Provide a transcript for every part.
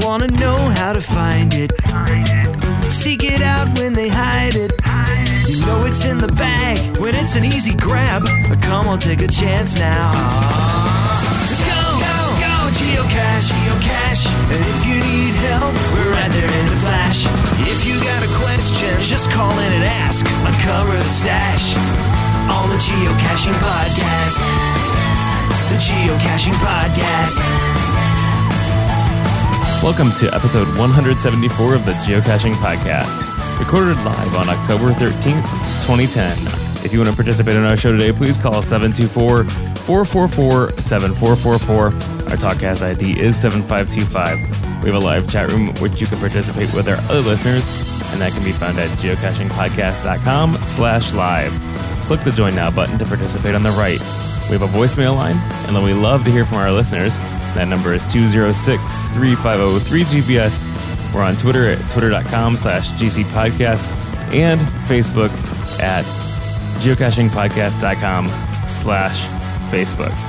wanna know how to find it. Seek it out when they hide it. You know it's in the bag when it's an easy grab. But come on, take a chance now. So go, geocache, geocache. And if you need help, we're right there in a flash. If you got a question, just call in and ask. Uncover the stash on the Geocaching Podcast. The Geocaching Podcast. Welcome to episode 174 of the Geocaching Podcast, recorded live on October 13th, 2010. If you want to participate in our show today, please call 724-444-7444. Our TalkCast ID is 7525. We have a live chat room which you can participate with our other listeners, and that can be found at geocachingpodcast.com/live. Click the Join Now button to participate on the right. We have a voicemail line, and we love to hear from our listeners. That number is 206-350-3GPS. We're on Twitter at twitter.com/GCPodcast and Facebook at geocachingpodcast.com/Facebook.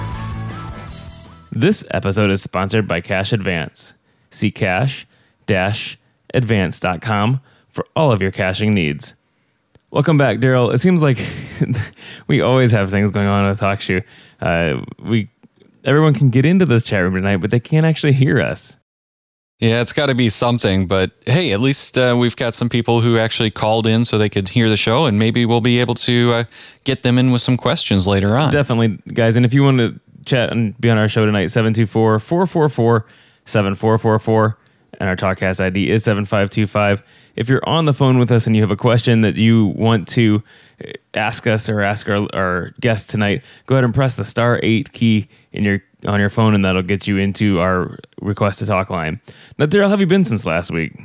This episode is sponsored by Cache Advance. See cache-advance.com for all of your caching needs. Welcome back, Daryl. It seems like we always have things going on with TalkShoe. Everyone can get into this chat room tonight, but they can't actually hear us. Yeah, it's got to be something, but hey, at least we've got some people who actually called in so they could hear the show, and maybe we'll be able to get them in with some questions later on. Definitely, guys, and if you want to chat and be on our show tonight, 724-444-7444, and our TalkCast ID is 7525. If you're on the phone with us and you have a question that you want to ask us or ask our guest tonight, go ahead and press the *8 key on your phone, and that'll get you into our request to talk line. Now, Daryl, how have you been since last week?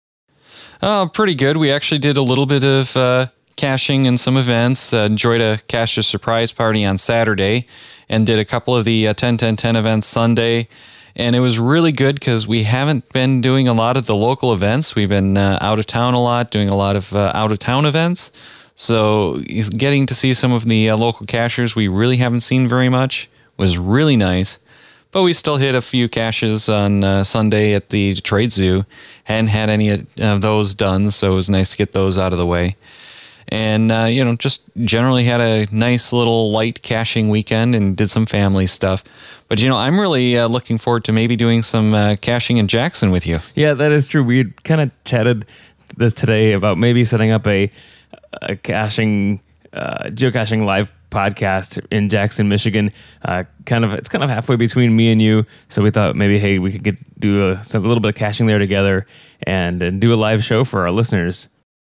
Oh, pretty good. We actually did a little bit of caching and some events. Enjoyed a Cache Surprise Party on Saturday, and did a couple of the 10-10-10 events Sunday. And it was really good because we haven't been doing a lot of the local events. We've been out of town a lot, doing a lot of out-of-town events. So getting to see some of the local cachers we really haven't seen very much was really nice. But we still hit a few caches on Sunday at the Trade Zoo. Hadn't had any of those done, so it was nice to get those out of the way. And, just generally had a nice little light caching weekend and did some family stuff. But, I'm really looking forward to maybe doing some caching in Jackson with you. Yeah, that is true. We kind of chatted this today about maybe setting up a geocaching live podcast in Jackson, Michigan. It's kind of halfway between me and you. So we thought maybe, hey, we could do a little bit of caching there together and do a live show for our listeners.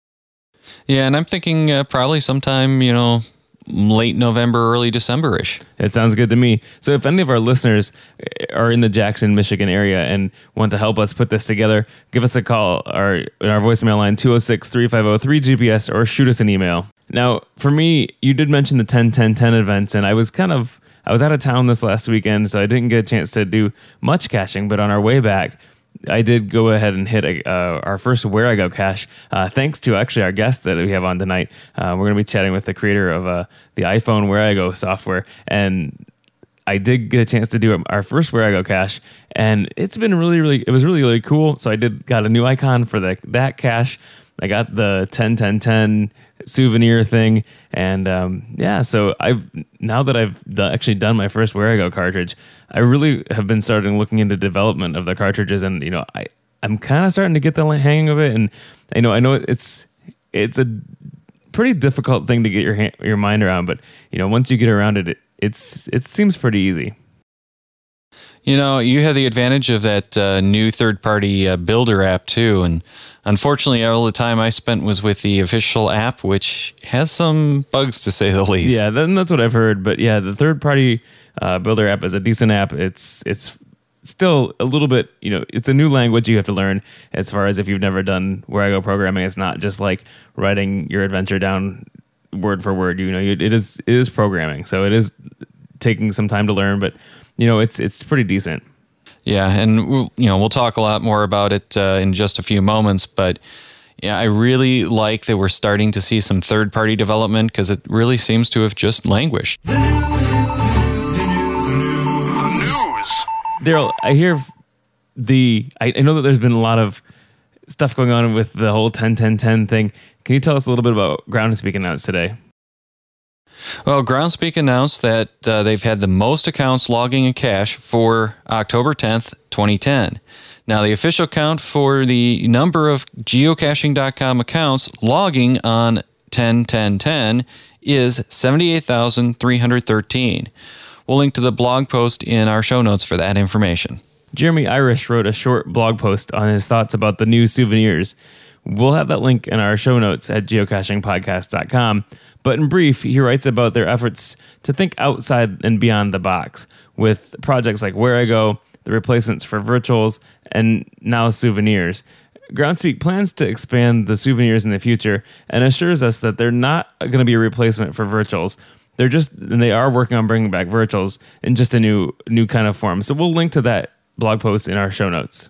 Yeah, and I'm thinking probably sometime, late November, early December-ish. It sounds good to me. So if any of our listeners are in the Jackson, Michigan area and want to help us put this together, give us a call or in our voicemail line, 206-350-3GPS, or shoot us an email. Now, for me, you did mention the 10-10-10 events, and I was out of town this last weekend, so I didn't get a chance to do much caching, but on our way back, I did go ahead and hit our first Where I Go cache, thanks to actually our guest that we have on tonight. We're going to be chatting with the creator of the iPhone Where I Go software, and I did get a chance to do our first Where I Go cache, and it's been it was really cool. So I got a new icon for that cache. I got the 10-10-10 souvenir thing, and so now that I've actually done my first Where I Go cartridge, I really have been starting looking into development of the cartridges, and I'm kind of starting to get the hang of it, and I know it's a pretty difficult thing to get your mind around, but once you get around it, it seems pretty easy. You have the advantage of that new third-party builder app too, and unfortunately, all the time I spent was with the official app, which has some bugs to say the least. Yeah, that's what I've heard. But yeah, the third-party builder app is a decent app. It's still a little bit, it's a new language you have to learn. As far as if you've never done Where I Go programming, it's not just like writing your adventure down word for word. It is programming, so it is taking some time to learn, but it's pretty decent. Yeah, and we'll talk a lot more about it in just a few moments, but yeah, I really like that we're starting to see some third-party development because it really seems to have just languished. The news. Daryl, I hear I know that there's been a lot of stuff going on with the whole 10-10-10 thing. Can you tell us a little bit about Groundspeak announced today? Well, Groundspeak announced that they've had the most accounts logging in cache for October 10th, 2010. Now, the official count for the number of geocaching.com accounts logging on 10-10-10 is 78,313. We'll link to the blog post in our show notes for that information. Jeremy Irish wrote a short blog post on his thoughts about the new souvenirs. We'll have that link in our show notes at geocachingpodcast.com. But in brief, he writes about their efforts to think outside and beyond the box with projects like Where I Go, the replacements for virtuals, and now souvenirs. Groundspeak plans to expand the souvenirs in the future and assures us that they're not going to be a replacement for virtuals. They are working on bringing back virtuals in just a new kind of form. So we'll link to that blog post in our show notes.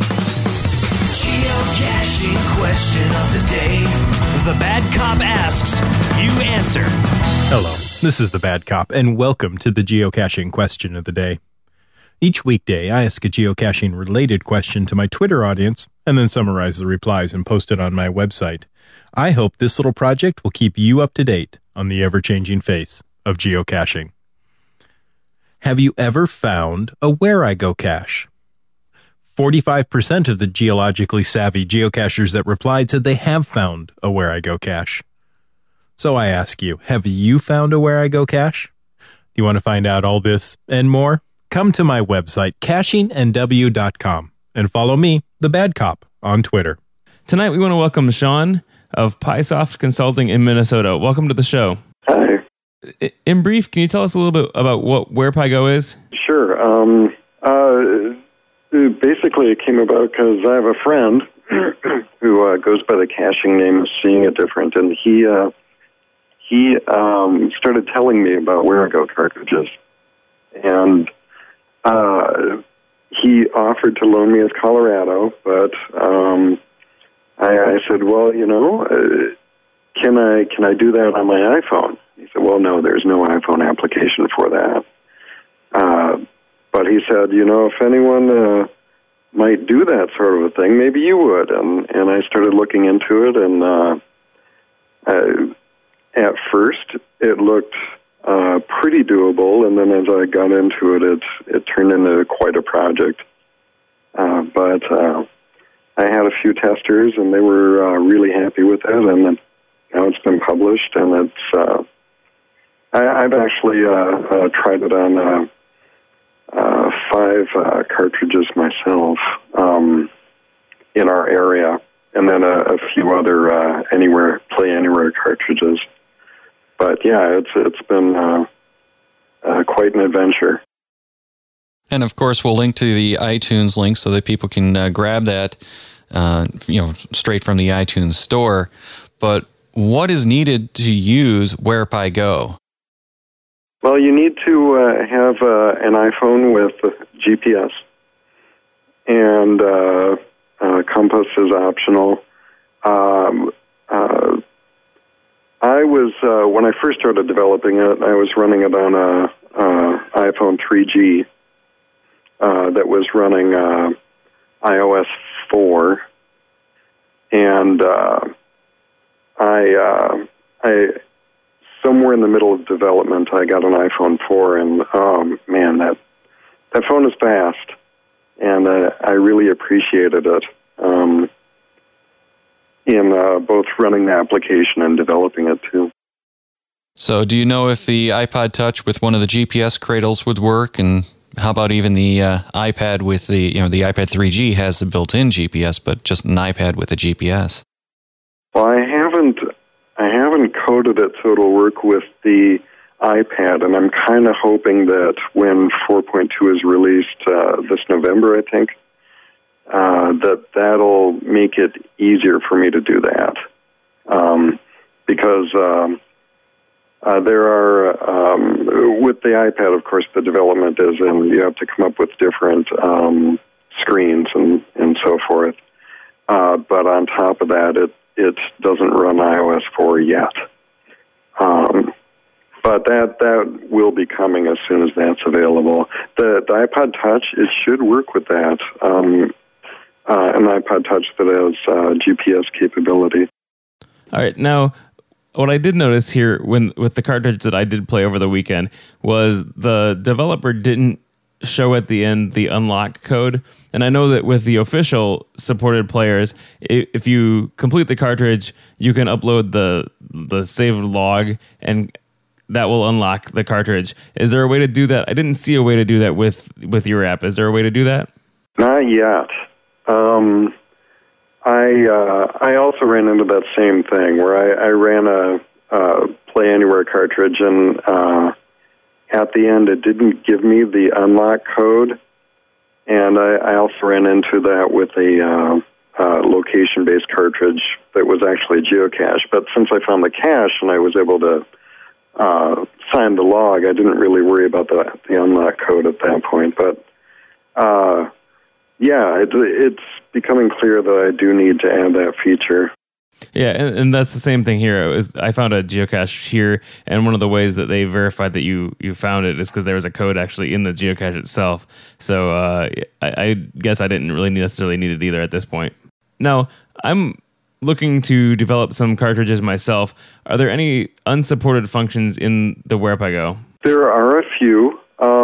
Geocaching question of the day. The Bad Cop asks, you answer. Hello, this is the Bad Cop, and welcome to the geocaching question of the day. Each weekday, I ask a geocaching-related question to my Twitter audience, and then summarize the replies and post it on my website. I hope this little project will keep you up to date on the ever-changing face of geocaching. Have you ever found a Where I Go cache? 45% of the geologically savvy geocachers that replied said they have found a Where I Go cache. So I ask you, have you found a Where I Go cache? Do you want to find out all this and more? Come to my website, cachingNW.com, and follow me, the Bad Cop, on Twitter. Tonight we want to welcome Sean of PySoft Consulting in Minnesota. Welcome to the show. Hi. In brief, can you tell us a little bit about what Where PyGo is? Sure. Basically, it came about because I have a friend who goes by the caching name of Seeing It Different, and he started telling me about Where I Go cartridges, and he offered to loan me his Colorado, but I said, well, can I do that on my iPhone? He said, well, no, there's no iPhone application for that. But he said, if anyone might do that sort of a thing, maybe you would. And I started looking into it, and at first it looked pretty doable, and then as I got into it, it turned into quite a project. But I had a few testers, and they were really happy with it, and now it's been published, and it's I've actually tried it on 5 cartridges myself in our area, and then a few other Play Anywhere cartridges. But yeah, it's been quite an adventure. And of course, we'll link to the iTunes link so that people can grab that, straight from the iTunes store. But what is needed to use Where PyGo? Well, you need to have an iPhone with GPS, and Compass is optional. I was when I first started developing it, I was running it on a iPhone 3G that was running iOS 4, and I somewhere in the middle of development, I got an iPhone 4, and oh man, that phone is fast, and I really appreciated it in both running the application and developing it too. So, do you know if the iPod Touch with one of the GPS cradles would work, and how about even the iPad with the iPad 3G has a built-in GPS, but just an iPad with a GPS? Well, I haven't coded it so it'll work with the iPad, and I'm kind of hoping that when 4.2 is released this November, I think, that'll make it easier for me to do that. Because there are, with the iPad, of course, the development is, and you have to come up with different screens and so forth. But on top of that, it doesn't run iOS 4 yet. But that will be coming as soon as that's available. The iPod Touch, it should work with that. An iPod Touch that has GPS capability. All right, now what I did notice here with the cartridge that I did play over the weekend was the developer didn't show at the end the unlock code. And I know that with the official supported players, if you complete the cartridge, you can upload the saved log and that will unlock the cartridge. Is there a way to do that? I didn't see a way to do that with your app. Is there a way to do that? Not yet. I also ran into that same thing where I ran a Play Anywhere cartridge, and at the end it didn't give me the unlock code, and I also ran into that with a location-based cartridge that was actually geocached. But since I found the cache and I was able to sign the log, I didn't really worry about the unlock code at that point. But yeah, it's becoming clear that I do need to add that feature. Yeah, and that's the same thing here. I found a geocache here, and one of the ways that they verified that you found it is because there was a code actually in the geocache itself. So I guess I didn't really necessarily need it either at this point. Now, I'm looking to develop some cartridges myself. Are there any unsupported functions in the Wherepego? There are a few.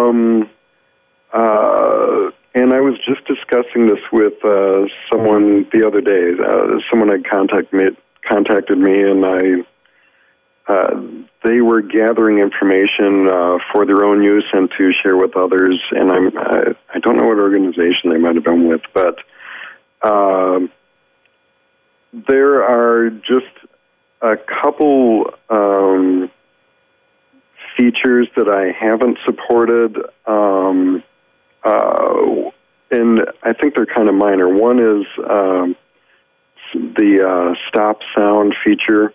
And I was just discussing this with someone the other day. Someone had contacted me, and they were gathering information for their own use and to share with others. And I don't know what organization they might have been with, but there are just a couple features that I haven't supported. And I think they're kind of minor. One is the stop sound feature,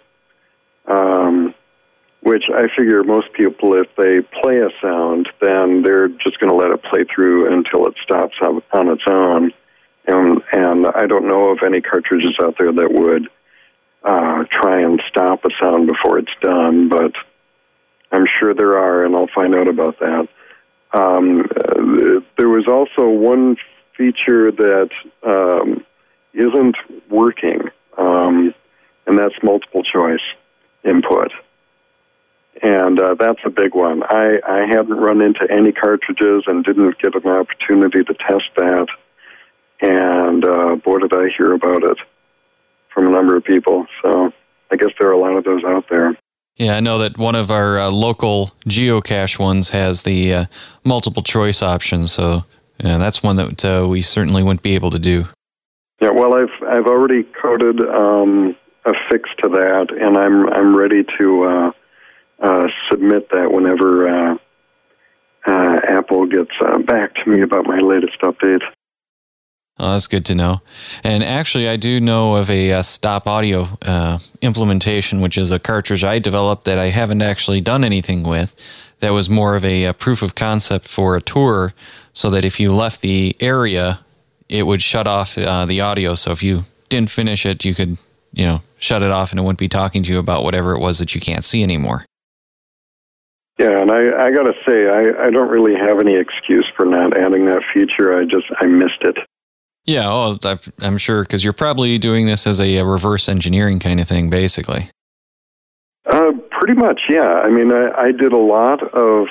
which I figure most people, if they play a sound, then they're just going to let it play through until it stops on its own. And I don't know of any cartridges out there that would try and stop a sound before it's done, but I'm sure there are, and I'll find out about that. There was also one feature that isn't working, and that's multiple choice input. And that's a big one. I haven't run into any cartridges and didn't get an opportunity to test that. And boy, did I hear about it from a number of people. So I guess there are a lot of those out there. Yeah, I know that one of our local geocache ones has the multiple choice option, so yeah, that's one that we certainly wouldn't be able to do. Yeah, well, I've already coded a fix to that, and I'm ready to submit that whenever Apple gets back to me about my latest update. Oh, that's good to know. And actually, I do know of a Stop Audio implementation, which is a cartridge I developed that I haven't actually done anything with. That was more of a proof of concept for a tour, so that if you left the area, it would shut off the audio. So if you didn't finish it, you could, shut it off, and it wouldn't be talking to you about whatever it was that you can't see anymore. Yeah, and I got to say, I don't really have any excuse for not adding that feature. I missed it. Yeah, I'm sure, because you're probably doing this as a reverse engineering kind of thing, basically. Pretty much, yeah. I mean, I did a lot of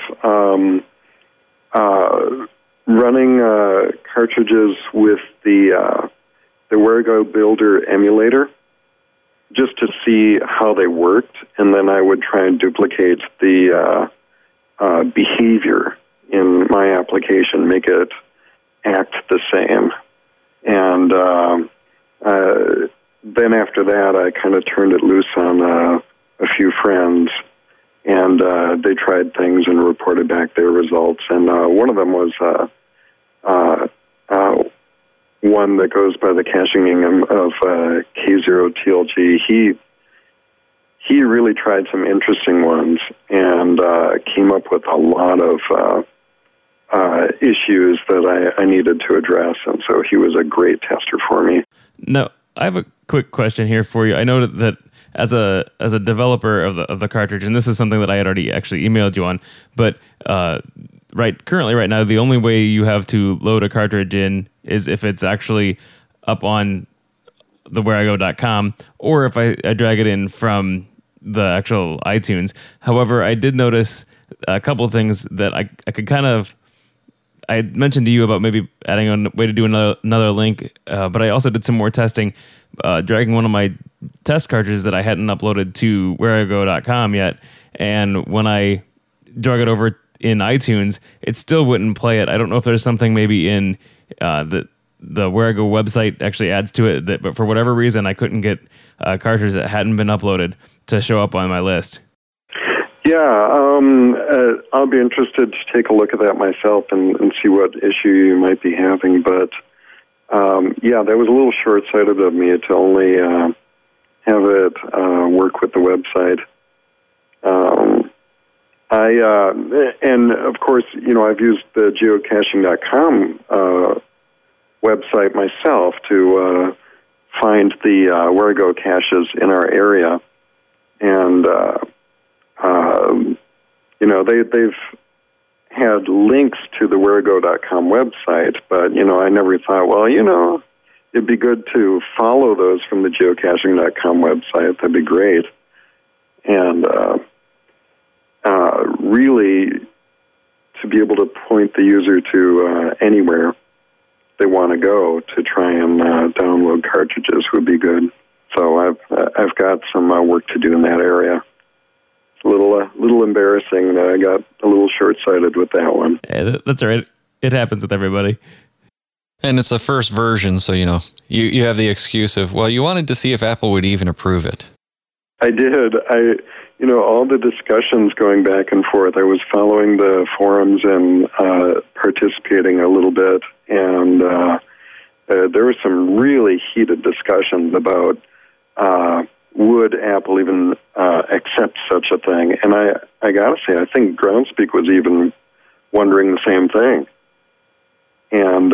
running cartridges with the Wherego Builder emulator, just to see how they worked, and then I would try and duplicate the behavior in my application, make it act the same. And then after that, I kind of turned it loose on a few friends, and they tried things and reported back their results. And one of them was one that goes by the caching name of K0TLG. He really tried some interesting ones and came up with a lot of issues that I needed to address, and so he was a great tester for me. Now, I have a quick question here for you. I know that as a developer of the cartridge, and this is something that I had already actually emailed you on, but currently right now, the only way you have to load a cartridge in is if it's actually up on the whereigo.com, or if I drag it in from the actual iTunes. However, I did notice a couple of things that I could kind of, I mentioned to you about maybe adding a way to do another link, but I also did some more testing, dragging one of my test cartridges that I hadn't uploaded to whereigo.com yet, and when I drag it over in iTunes, it still wouldn't play it. I don't know if there's something maybe in the Where I Go website actually adds to it, but for whatever reason, I couldn't get a cartridge that hadn't been uploaded to show up on my list. Yeah, I'll be interested to take a look at that myself and see what issue you might be having. But, yeah, that was a little short-sighted of me to only have it work with the website. And, of course, I've used the geocaching.com website myself to find the Where I Go caches in our area. And, they've had links to the whereigo.com website, but, I never thought, well, it'd be good to follow those from the geocaching.com website. That'd be great. And really, to be able to point the user to anywhere they want to go to try and download cartridges would be good. So I've got some work to do in that area. It's a little embarrassing that I got a little short-sighted with that one. Yeah, that's all right. It happens with everybody. And it's a first version, so you have the excuse of, well, you wanted to see if Apple would even approve it. I did. All the discussions going back and forth, I was following the forums and participating a little bit, and there were some really heated discussions about would Apple even accept such a thing. And I got to say, I think Groundspeak was even wondering the same thing. And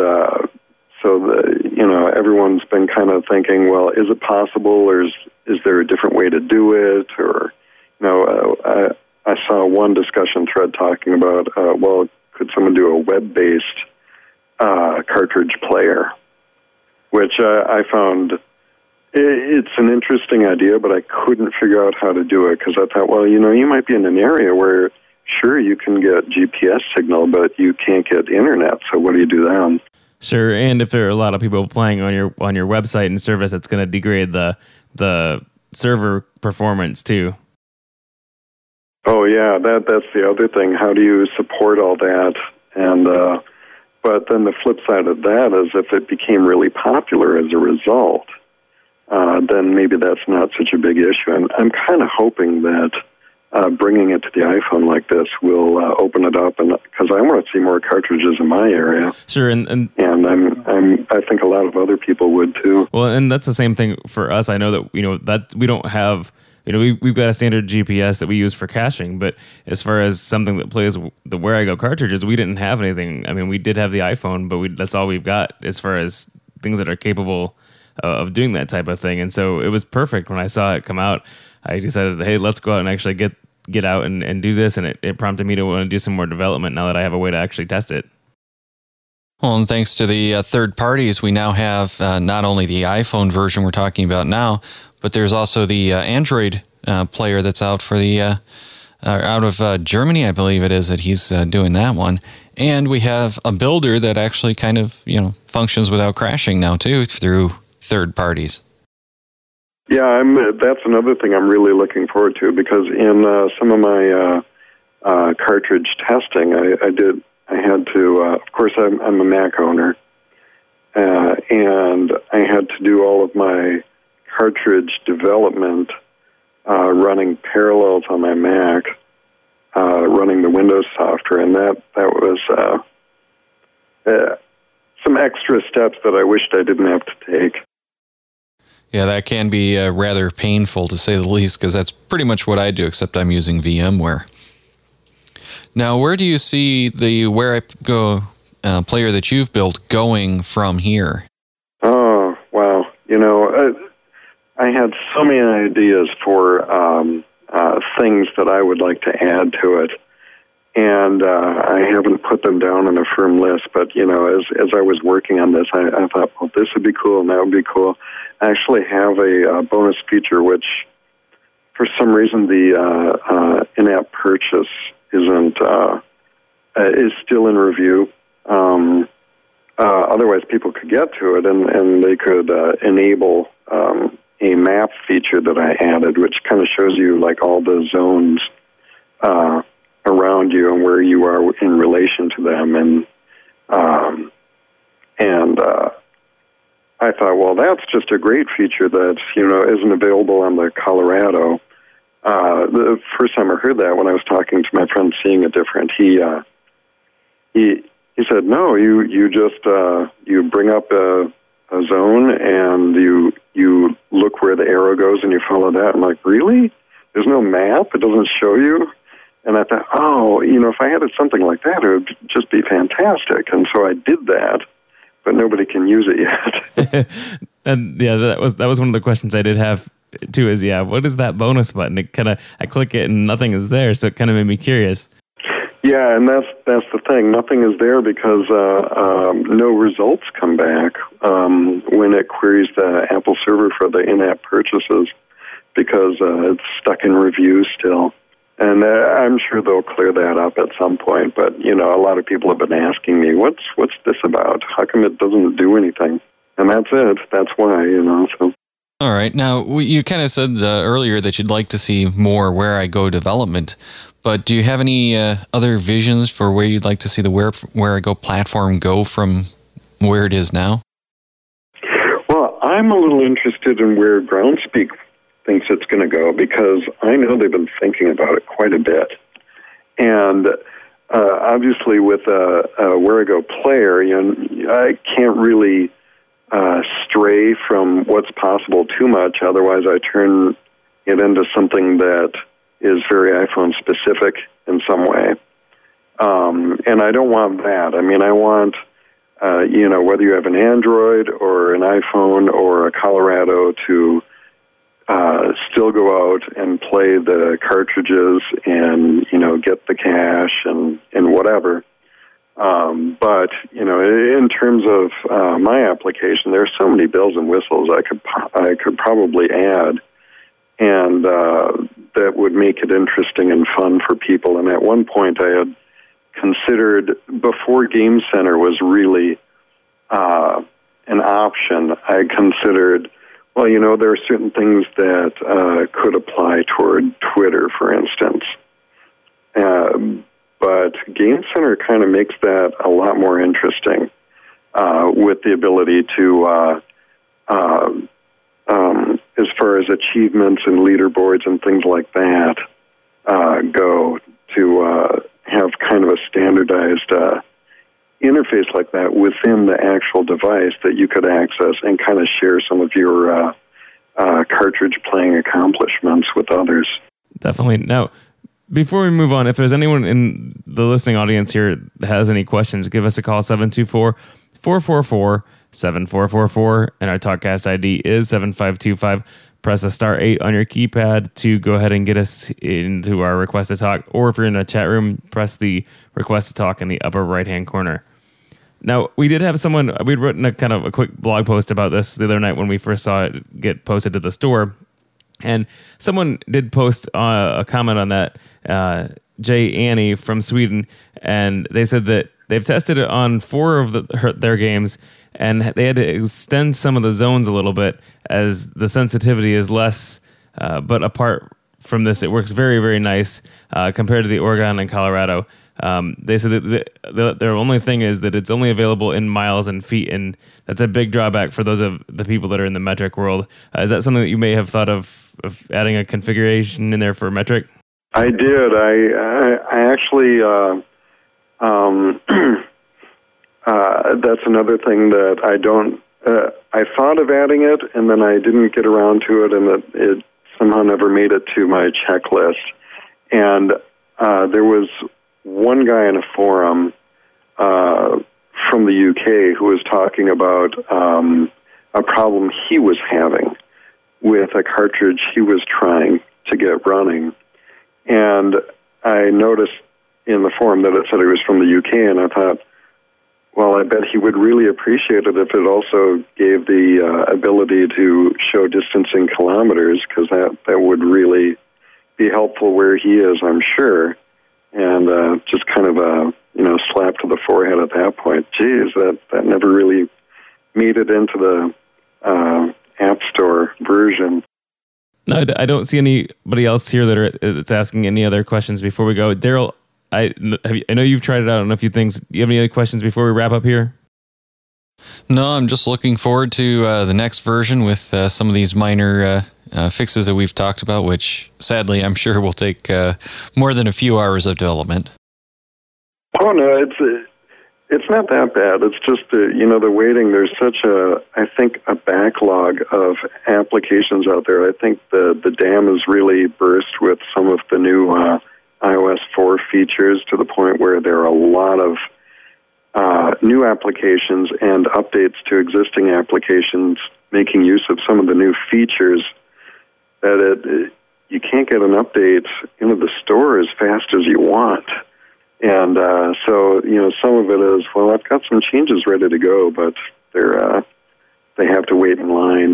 so everyone's been kind of thinking, well, is it possible, or is there a different way to do it, or I saw one discussion thread talking about, well, could someone do a web-based cartridge player, which I found it's an interesting idea, but I couldn't figure out how to do it because I thought, well, you might be in an area where, sure, you can get GPS signal, but you can't get internet, so what do you do then? Sure, and if there are a lot of people playing on your website and service, that's going to degrade the server performance too. Oh yeah, that's the other thing. How do you support all that? And but then the flip side of that is if it became really popular as a result, then maybe that's not such a big issue. And I'm kind of hoping that bringing it to the iPhone like this will open it up, and because I want to see more cartridges in my area. Sure, and I think a lot of other people would too. Well, and that's the same thing for us. I know that that we don't have. We've got a standard GPS that we use for caching, but as far as something that plays the Where I Go cartridges, we didn't have anything. I mean, we did have the iPhone, but that's all we've got as far as things that are capable of doing that type of thing. And so it was perfect when I saw it come out. I decided, hey, let's go out and actually get out and do this, and it prompted me to want to do some more development now that I have a way to actually test it. Well, and thanks to the third parties, we now have not only the iPhone version we're talking about now, but there's also the Android player that's out for the out of Germany, I believe it is, that he's doing that one. And we have a builder that actually kind of functions without crashing now too through third parties. Yeah, that's another thing I'm really looking forward to, because in some of my cartridge testing, I had to, of course, I'm a Mac owner, and I had to do all of my cartridge development running Parallels on my Mac, running the Windows software, and that was some extra steps that I wished I didn't have to take. Yeah, that can be rather painful, to say the least, because that's pretty much what I do, except I'm using VMware. Now, where do you see the Where I Go player that you've built going from here? Oh, wow. I had so many ideas for things that I would like to add to it, and I haven't put them down on a firm list. But as I was working on this, I thought, well, this would be cool, and that would be cool. I actually have a bonus feature, which for some reason the in-app purchase is still in review. Otherwise, people could get to it, and they could enable a map feature that I added, which kind of shows you like all the zones around you and where you are in relation to them. And I thought, well, that's just a great feature that isn't available on the Colorado. The first time I heard that, when I was talking to my friend Seeing It Different, he said, no, you just you bring up a zone and you look where the arrow goes and you follow that. I'm like, really? There's no map? It doesn't show you? And I thought, if I had something like that, it would just be fantastic. And so I did that, but nobody can use it yet. And yeah, that was one of the questions I did have too. Is what is that bonus button? I click it and nothing is there, so it kind of made me curious. Yeah, and that's the thing. Nothing is there because no results come back when it queries the Apple server for the in-app purchases because it's stuck in review still. And I'm sure they'll clear that up at some point. But a lot of people have been asking me, "What's this about? How come it doesn't do anything?" And that's it. That's why. So. All right. Now you kind of said earlier that you'd like to see more Where I Go development. But do you have any other visions for where you'd like to see the Where I Go platform go from where it is now? Well, I'm a little interested in where Groundspeak thinks it's going to go because I know they've been thinking about it quite a bit. And obviously with a Where I Go player, I can't really stray from what's possible too much. Otherwise, I turn it into something that is very iPhone specific in some way. And I don't want that. I mean, I want, whether you have an Android or an iPhone or a Colorado to still go out and play the cartridges and, get the cache and whatever. But, in terms of my application, there are so many bells and whistles I could probably add. And that would make it interesting and fun for people. And at one point I had considered, before Game Center was really an option, I considered, well, there are certain things that could apply toward Twitter, for instance. But Game Center kind of makes that a lot more interesting with the ability to as far as achievements and leaderboards and things like that go, to have kind of a standardized interface like that within the actual device that you could access and kind of share some of your cartridge playing accomplishments with others. Definitely. Now, before we move on, if there's anyone in the listening audience here that has any questions, give us a call, 724-444-7444, and our TalkCast ID is 7525. Press the star 8 on your keypad to go ahead and get us into our request to talk, or if you're in a chat room, press the request to talk in the upper right-hand corner. Now, we did have someone, we'd written a kind of a quick blog post about this the other night when we first saw it get posted to the store, and someone did post a comment on that, Jay Annie from Sweden, and they said that they've tested it on 4 of their games, and they had to extend some of the zones a little bit as the sensitivity is less. But apart from this, it works very, very nice compared to the Oregon and Colorado. They said that their only thing is that it's only available in miles and feet, and that's a big drawback for those of the people that are in the metric world. Is that something that you may have thought of adding a configuration in there for metric? I did. I actually... that's another thing that I don't... I thought of adding it, and then I didn't get around to it, and it somehow never made it to my checklist. And there was one guy in a forum from the UK who was talking about a problem he was having. with a cartridge he was trying to get running. And I noticed in the forum that it said he was from the UK, and I thought, well, I bet he would really appreciate it if it also gave the ability to show distance in kilometers, because that would really be helpful where he is, I'm sure. And just kind of a slap to the forehead at that point. Geez, that never really made it into the App Store version. No, I don't see anybody else here that's asking any other questions before we go. Daryl, I know you've tried it out on a few things. Do you have any other questions before we wrap up here? No, I'm just looking forward to the next version with some of these minor fixes that we've talked about, which sadly I'm sure will take more than a few hours of development. Oh no, it's not that bad. It's just the waiting. There's such a backlog of applications out there. I think the dam is really burst with some of the new iOS 4 features, to the point where there are a lot of new applications and updates to existing applications making use of some of the new features that you can't get an update into the store as fast as you want. And so, some of it is, well, I've got some changes ready to go, but they have to wait in line.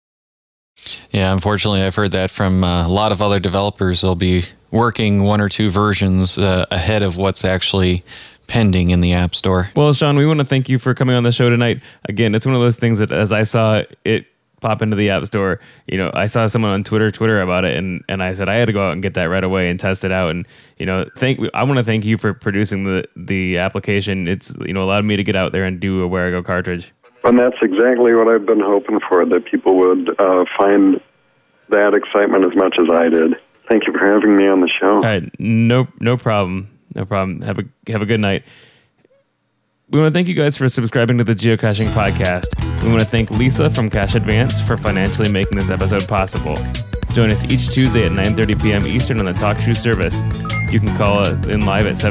Yeah, unfortunately, I've heard that from a lot of other developers. They'll be working one or two versions ahead of what's actually pending in the App Store. Well, Sean, we want to thank you for coming on the show tonight. Again, it's one of those things that as I saw it pop into the App Store, I saw someone on Twitter about it, and I said I had to go out and get that right away and test it out. And I want to thank you for producing the application. It's allowed me to get out there and do a Where-I-Go cartridge. And that's exactly what I've been hoping for, that people would find that excitement as much as I did. Thank you for having me on the show. All right, no problem. No problem. Have a good night. We want to thank you guys for subscribing to the Geocaching Podcast. We want to thank Lisa from Cache Advance for financially making this episode possible. Join us each Tuesday at 9:30 p.m. Eastern on the TalkShoe service. You can call in live at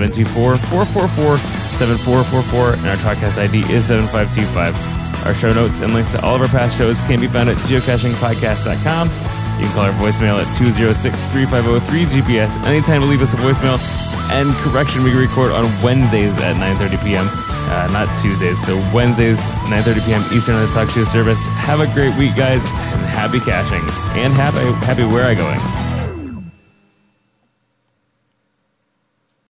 724-444-7444, and our TalkCast ID is 7525. Our show notes and links to all of our past shows can be found at geocachingpodcast.com. You can call our voicemail at 206-3503-GPS anytime to leave us a voicemail. And correction, we record on Wednesdays at 9:30 p.m., not Tuesdays. So Wednesdays, 9:30 p.m. Eastern on the TalkShoe service. Have a great week, guys, and happy caching. And happy Where-I-Going.